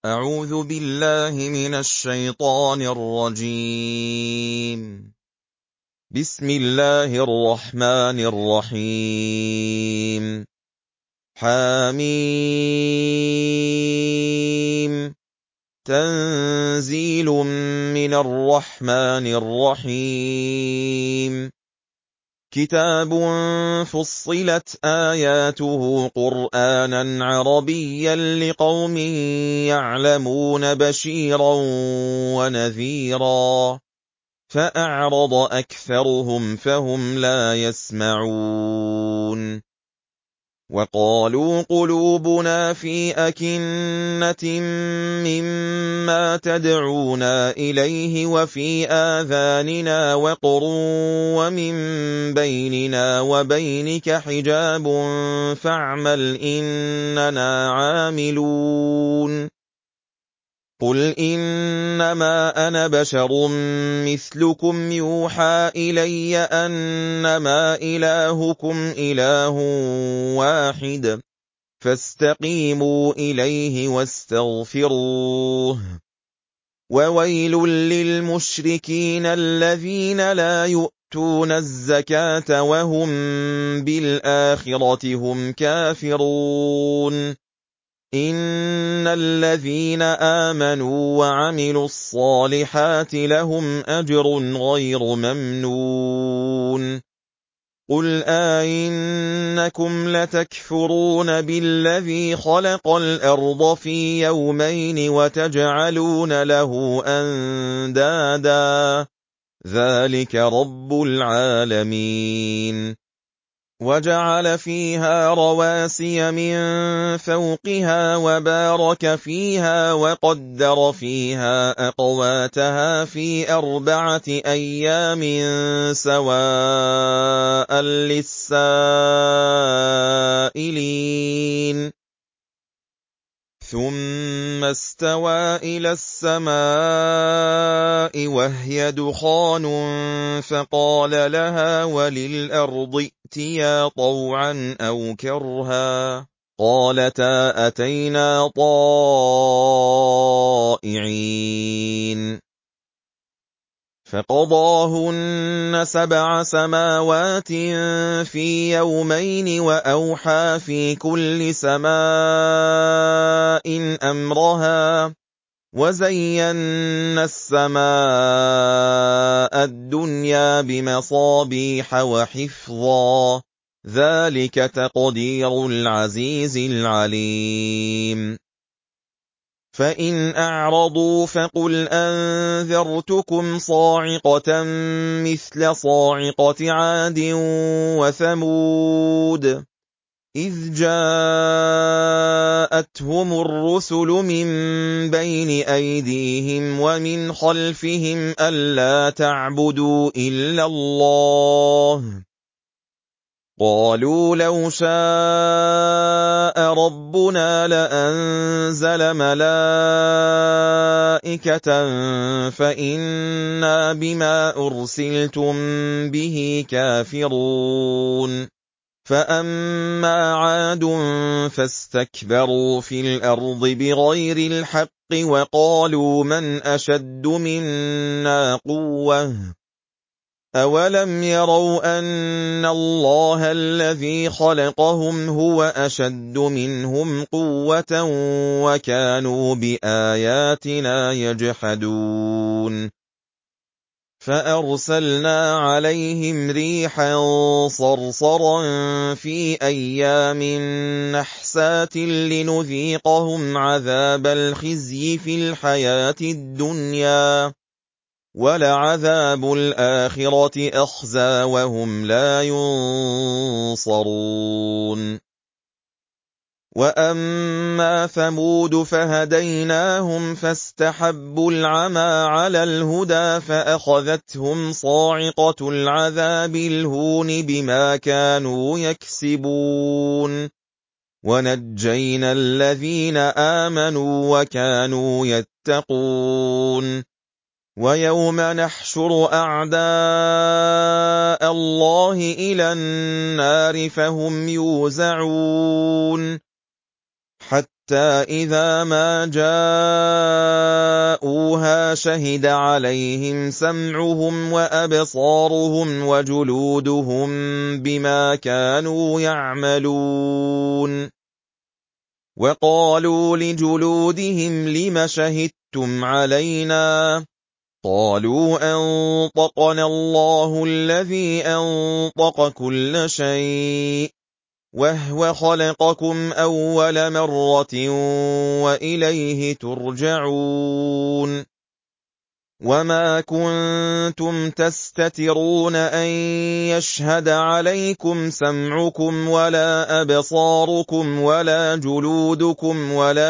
أعوذ بالله من الشيطان الرجيم. بسم الله الرحمن الرحيم. حميم. تنزيل من الرحمن الرحيم. كتاب فصلت آياته قرآنا عربيا لقوم يعلمون بشيرا ونذيرا فأعرض أكثرهم فهم لا يسمعون وقالوا قلوبنا في أكنة مما تدعونا إليه وفي آذاننا وقر ومن بيننا وبينك حجاب فاعمل إننا عاملون قل إنما أنا بشر مثلكم يوحى إلي أنما إلهكم إله واحد فاستقيموا إليه واستغفروه وويل للمشركين الذين لا يؤتون الزكاة وهم بالآخرة هم كافرون إن الذين آمنوا وعملوا الصالحات لهم أجر غير ممنون قل أئنكم لتكفرون بالذي خلق الأرض في يومين وتجعلون له أندادا ذلك رب العالمين وجعل فيها رواسي من فوقها وبارك فيها وقدر فيها أقواتها في 4 أيام سواء للسائلين ثم استوى إلى السماء وهي دخان فقال لها وللأرض ائتيا طوعا أو كرها قالتا أتينا طائعين فقضاهن 7 سماوات في يومين وأوحى في كل سماء أمرها وزينا السماء الدنيا بمصابيح وحفظا ذلك تقدير العزيز العليم فإن أعرضوا فقل أنذرتكم صاعقة مثل صاعقة عاد وثمود إذ جاءتهم الرسل من بين أيديهم ومن خلفهم ألا تعبدوا إلا الله قالوا لو شاء ربنا لأنزل ملائكة فإنا بما أرسلتم به كافرون فأما عاد فاستكبروا في الأرض بغير الحق وقالوا من أشد منا قوة أولم يروا أن الله الذي خلقهم هو أشد منهم قوة وكانوا بآياتنا يجحدون فأرسلنا عليهم ريحا صرصرا في أيام نحسات لنذيقهم عذاب الخزي في الحياة الدنيا ولعذاب الآخرة أخزى وهم لا ينصرون وأما ثمود فهديناهم فاستحبوا العمى على الهدى فأخذتهم صاعقة العذاب الهون بما كانوا يكسبون ونجينا الذين آمنوا وكانوا يتقون ويوم نحشر أعداء الله إلى النار فهم يوزعون حتى إِذَا مَا جَاءُوهَا شَهِدَ عَلَيْهِمْ سَمْعُهُمْ وَأَبْصَارُهُمْ وَجُلُودُهُم بِمَا كَانُوا يَعْمَلُونَ وَقَالُوا لِجُلُودِهِمْ لِمَ شَهِدتُّمْ عَلَيْنَا قَالُوا أَنطَقَنَا اللَّهُ الَّذِي أَنطَقَ كُلَّ شَيْءٍ وَهُوَ خَلَقَكُمْ أَوَّلَ مَرَّةٍ وَإِلَيْهِ تُرْجَعُونَ وَمَا كُنتُمْ تَسْتَتِرُونَ أَن يَشْهَدَ عَلَيْكُمْ سَمْعُكُمْ وَلَا أَبْصَارُكُمْ وَلَا جُلُودُكُمْ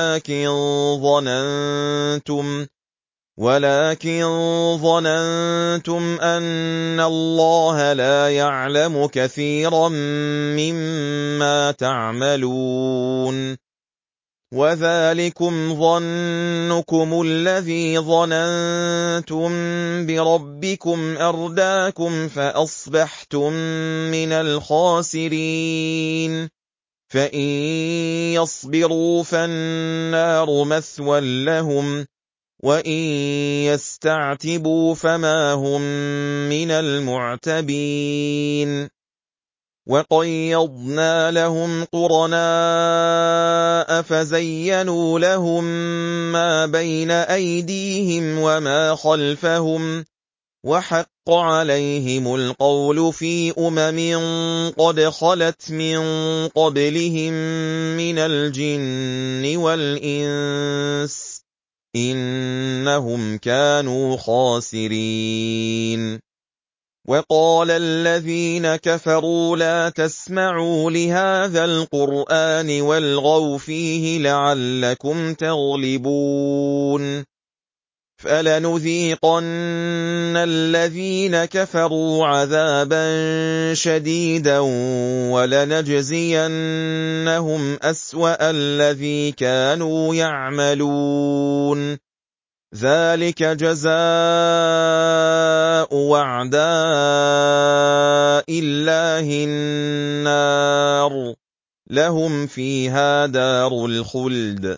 ولكن ظننتم أَنَّ اللَّهَ لَا يَعْلَمُ كَثِيرًا مِّمَّا تَعْمَلُونَ وَذَٰلِكُمْ ظَنُّكُمُ الَّذِي ظَنَنتُم بِرَبِّكُمْ أَرْدَاكُمْ فَأَصْبَحْتُم مِّنَ الْخَاسِرِينَ فَإِن يَصْبِرُوا فَالنَّارُ مَثْوًى لَّهُمْ وَإِن يَسْتَعْتِبُوا فَمَا هُم مِّنَ الْمُعْتَبِينَ وَقَيَّضْنَا لَهُمْ قُرَنَاءَ فَزَيَّنُوا لَهُم مَّا بَيْنَ أَيْدِيهِمْ وَمَا خَلْفَهُمْ وَحَقَّ عَلَيْهِمُ الْقَوْلُ فِي أُمَمٍ قَدْ خَلَتْ مِن قَبْلِهِم مِّنَ الْجِنِّ وَالْإِنسِ ۖ إِنَّهُمْ كَانُوا خَاسِرِينَ وَقَالَ الَّذِينَ كَفَرُوا لَا تَسْمَعُوا لِهَٰذَا الْقُرْآنِ وَالْغَوْا فِيهِ لَعَلَّكُمْ تَغْلِبُونَ فَلَنُذِيقَنَّ الَّذِينَ كَفَرُوا عَذَابًا شَدِيدًا وَلَنَجْزِيَنَّهُمْ أَسْوَأَ الَّذِي كَانُوا يَعْمَلُونَ ذَٰلِكَ جَزَاءُ أَعْدَاءِ اللَّهِ النَّارُ لَهُمْ فِيهَا دَارُ الْخُلْدِ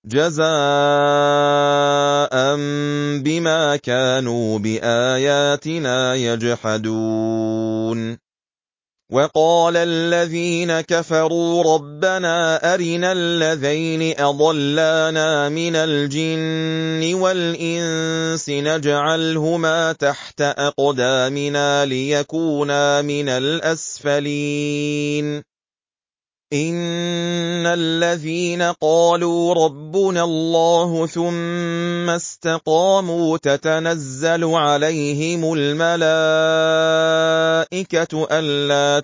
جَزَاءً بِمَا كَانُوا بِآيَاتِنَا يَجْحَدُونَ وَقَالَ الَّذِينَ كَفَرُوا رَبَّنَا أَرِنَا اللَّذَيْنِ أَضَلَّانَا مِنَ الْجِنِّ وَالْإِنسِ نَجْعَلْهُمَا تَحْتَ أَقْدَامِنَا لِيَكُونَا مِنَ الْأَسْفَلِينَ إِنَّ الَّذِينَ قَالُوا رَبُّنَا اللَّهُ ثُمَّ استقاموا تتنزل عليهم الملائكة ألا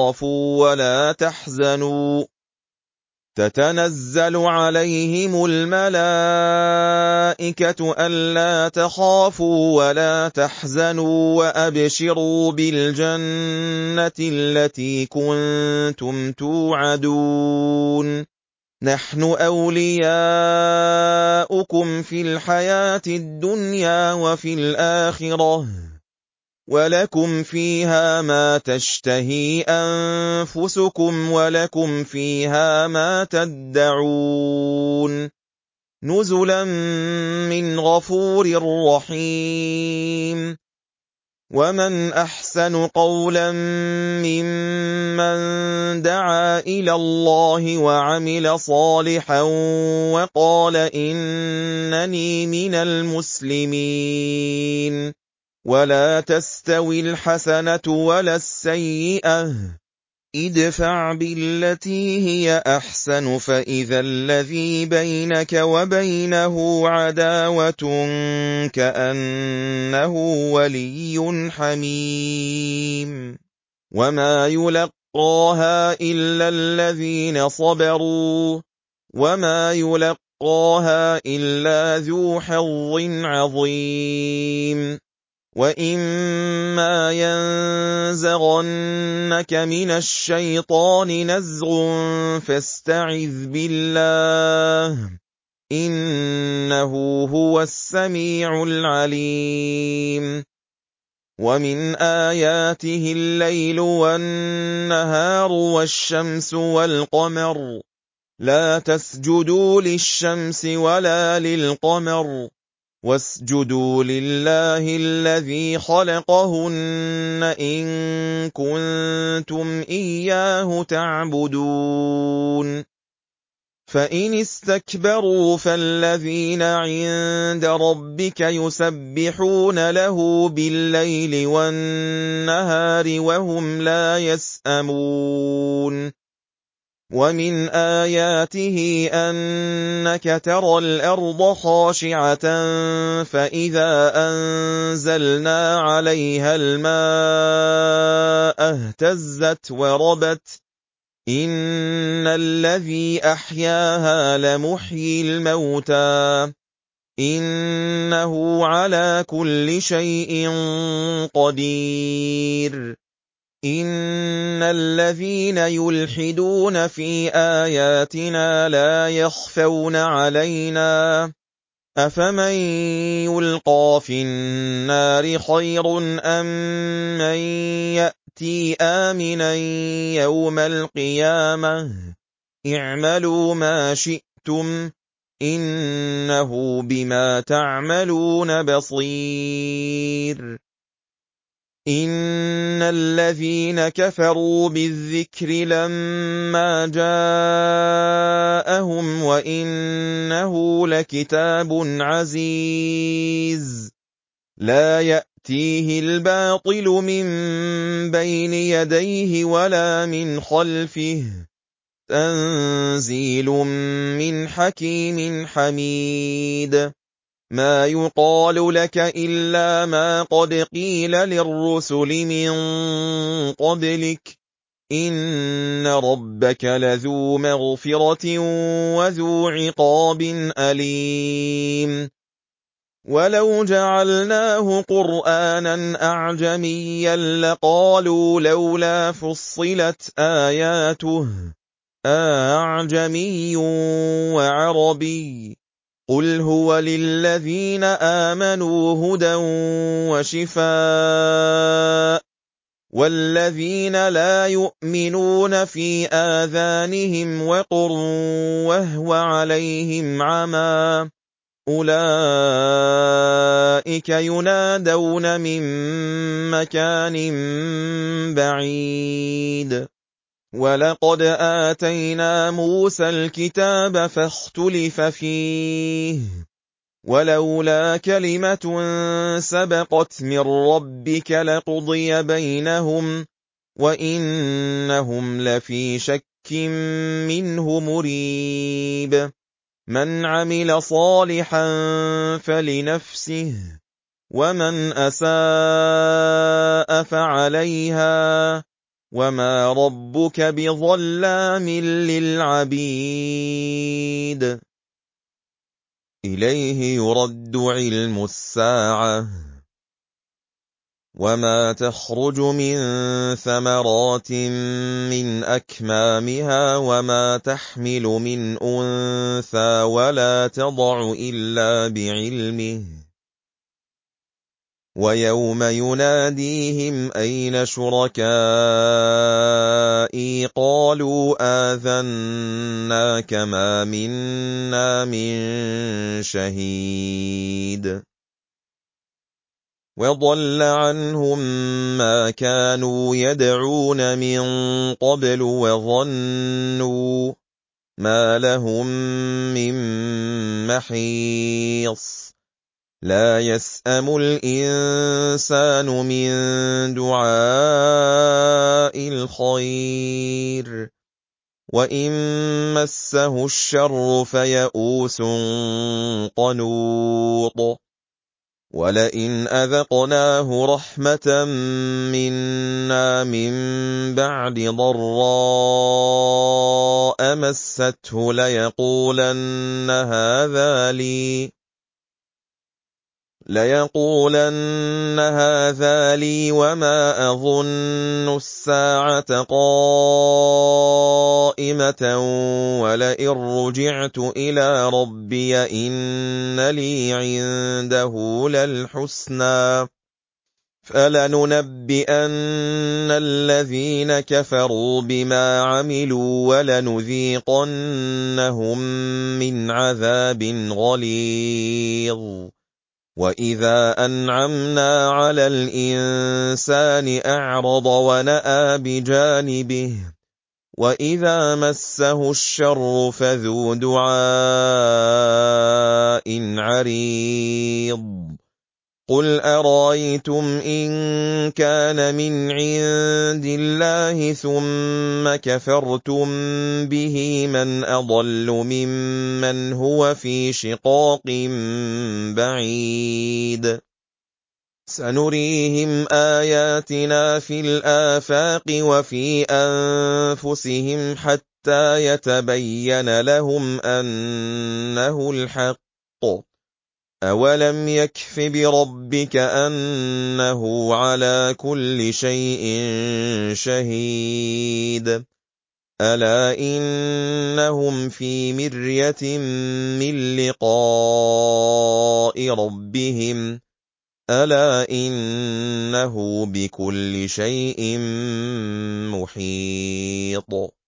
تخافوا ولا تحزنوا وأبشروا بالجنة التي كنتم توعدون نحن أولياؤكم في الحياة الدنيا وفي الآخرة وَلَكُمْ فِيهَا مَا تَشْتَهِي أَنفُسُكُمْ وَلَكُمْ فِيهَا مَا تَدَّعُونَ نُزُلًا مِّنْ غَفُورٍ رَّحِيمٍ وَمَنْ أَحْسَنُ قَوْلًا مِّمَّن دَعَا إِلَى اللَّهِ وَعَمِلَ صَالِحًا وَقَالَ إِنَّنِي مِنَ الْمُسْلِمِينَ وَلَا تَسْتَوِي الْحَسَنَةُ وَلَا السَّيِّئَةُ ادْفَعْ بِالَّتِي هِيَ أَحْسَنُ فَإِذَا الَّذِي بَيْنَكَ وَبَيْنَهُ عَدَاوَةٌ كَأَنَّهُ وَلِيٌّ حَمِيمٌ وَمَا يُلَقَّاهَا إِلَّا الَّذِينَ صَبَرُوا وَمَا يُلَقَّاهَا إِلَّا ذُو حَظٍّ عَظِيمٍ وَإِمَّا يَنزَغَنَّكَ مِنَ الشَّيْطَانِ نَزْغٌ فَاسْتَعِذْ بِاللَّهِ ۚ إِنَّهُ هُوَ السَّمِيعُ الْعَلِيمُ وَمِنْ آيَاتِهِ اللَّيْلُ وَالنَّهَارُ وَالشَّمْسُ وَالْقَمَرُ لا تسجدوا للشمس ولا للقمر واسجدوا لله الذي خلقهن إن كنتم إياه تعبدون فإن استكبروا فالذين عند ربك يسبحون له بالليل والنهار وهم لا يسأمون ومن آياته أنك ترى الأرض خاشعة فإذا أنزلنا عليها الماء اهتزت وربت إن الذي أحياها لمحيي الموتى إنه على كل شيء قدير إن الذين يلحدون في آياتنا لا يخفون علينا أفمن يلقى في النار خير أم من يأتي آمنا يوم القيامة اعملوا ما شئتم إنه بما تعملون بصير إن الذين كفروا بالذكر لما جاءهم وإنه لكتاب عزيز لا يأتيه الباطل من بين يديه ولا من خلفه تنزيل من حكيم حميد ما يقال لك إلا ما قد قيل للرسل من قبلك إن ربك لذو مغفرة وذو عقاب أليم ولو جعلناه قرآنا أعجميا لقالوا لولا فصلت آياته أعجمي وعربي قل هو للذين آمنوا هدى وشفاء والذين لا يؤمنون في آذانهم وقر وهو عليهم عمى أولئك ينادون من مكان بعيد ولقد آتينا موسى الكتاب فاختلف فيه ولولا كلمة سبقت من ربك لقضي بينهم وإنهم لفي شك منه مريب من عمل صالحا فلنفسه ومن أساء فعليها وما ربك بظلام للعبيد إليه يرد علم الساعة وما تخرج من ثمرات من أكمامها وما تحمل من أنثى ولا تضع إلا بعلمه ويوم يناديهم أين شركائي قالوا آذناك ما منا من شهيد وضل عنهم ما كانوا يدعون من قبل وظنوا ما لهم من محيص لا يسأم الإنسان من دعاء الخير وإن مسه الشر فيئوس قنوط ولئن أذقناه رحمة منا من بعد ضراء مسته ليقولن هذا لي وما أظن الساعة قائمة ولئن رجعت إلى ربي إن لي عنده للحسنى فَلَنُنَبِّئَنَّ الَّذِينَ كَفَرُوا بِمَا عَمِلُوا وَلَنُذِيقَنَّهُم مِّنْ عَذَابٍ غَلِيظٍ وَإِذَا أَنْعَمْنَا عَلَى الْإِنسَانِ أَعْرَضَ وَنَأَىٰ بِجَانِبِهِ وَإِذَا مَسَّهُ الشَّرُّ فَذُو دُعَاءٍ عَرِيضٍ قُلْ أَرَأَيْتُمْ إِن كَانَ مِنْ عِندِ اللَّهِ ثُمَّ كَفَرْتُم بِهِ مَنْ أَضَلُّ مِمَّنْ هُوَ فِي شِقَاقٍ بَعِيدٍ سَنُرِيهِمْ آيَاتِنَا فِي الْآفَاقِ وَفِي أَنفُسِهِمْ حَتَّىٰ يَتَبَيَّنَ لَهُمْ أَنَّهُ الْحَقُّ أَوَلَمْ يَكْفِ بِرَبِّكَ أَنَّهُ عَلَىٰ كُلِّ شَيْءٍ شَهِيدٌ أَلَا إِنَّهُمْ فِي مِرْيَةٍ مِّن لِّقَاءِ رَبِّهِمْ أَلَا إِنَّهُ بِكُلِّ شَيْءٍ مُّحِيطٌ